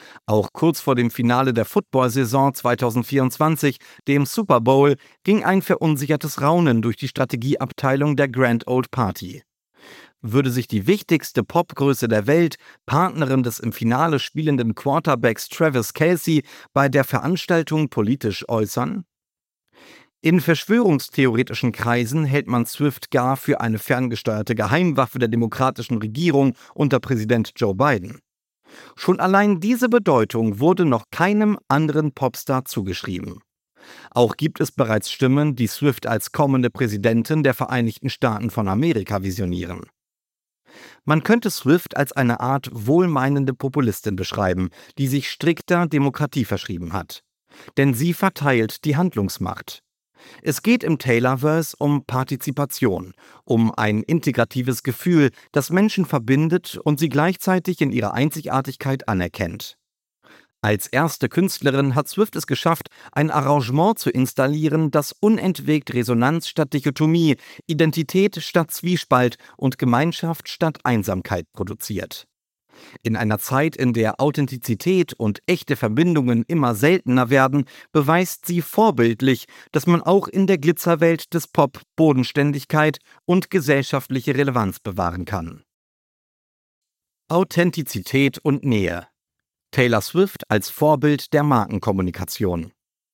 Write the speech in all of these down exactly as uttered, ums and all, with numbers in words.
Auch kurz vor dem Finale der Football-Saison zweitausendvierundzwanzig, dem Super Bowl, ging ein verunsichertes Raunen durch die Strategieabteilung der Grand Old Party. Würde sich die wichtigste Popgröße der Welt, Partnerin des im Finale spielenden Quarterbacks Travis Kelce, bei der Veranstaltung politisch äußern? In verschwörungstheoretischen Kreisen hält man Swift gar für eine ferngesteuerte Geheimwaffe der demokratischen Regierung unter Präsident Joe Biden. Schon allein diese Bedeutung wurde noch keinem anderen Popstar zugeschrieben. Auch gibt es bereits Stimmen, die Swift als kommende Präsidentin der Vereinigten Staaten von Amerika visionieren. Man könnte Swift als eine Art wohlmeinende Populistin beschreiben, die sich strikter Demokratie verschrieben hat. Denn sie verteilt die Handlungsmacht. Es geht im Taylorverse um Partizipation, um ein integratives Gefühl, das Menschen verbindet und sie gleichzeitig in ihrer Einzigartigkeit anerkennt. Als erste Künstlerin hat Swift es geschafft, ein Arrangement zu installieren, das unentwegt Resonanz statt Dichotomie, Identität statt Zwiespalt und Gemeinschaft statt Einsamkeit produziert. In einer Zeit, in der Authentizität und echte Verbindungen immer seltener werden, beweist sie vorbildlich, dass man auch in der Glitzerwelt des Pop Bodenständigkeit und gesellschaftliche Relevanz bewahren kann. Authentizität und Nähe. Taylor Swift als Vorbild der Markenkommunikation.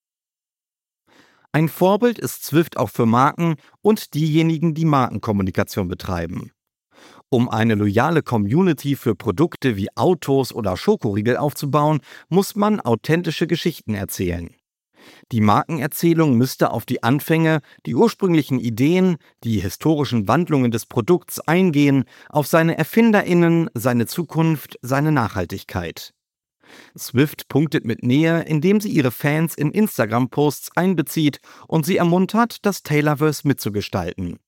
Ein Vorbild ist Swift auch für Marken und diejenigen, die Markenkommunikation betreiben. Um eine loyale Community für Produkte wie Autos oder Schokoriegel aufzubauen, muss man authentische Geschichten erzählen. Die Markenerzählung müsste auf die Anfänge, die ursprünglichen Ideen, die historischen Wandlungen des Produkts eingehen, auf seine ErfinderInnen, seine Zukunft, seine Nachhaltigkeit. Swift punktet mit Nähe, indem sie ihre Fans in Instagram-Posts einbezieht und sie ermuntert, das Taylorverse mitzugestalten.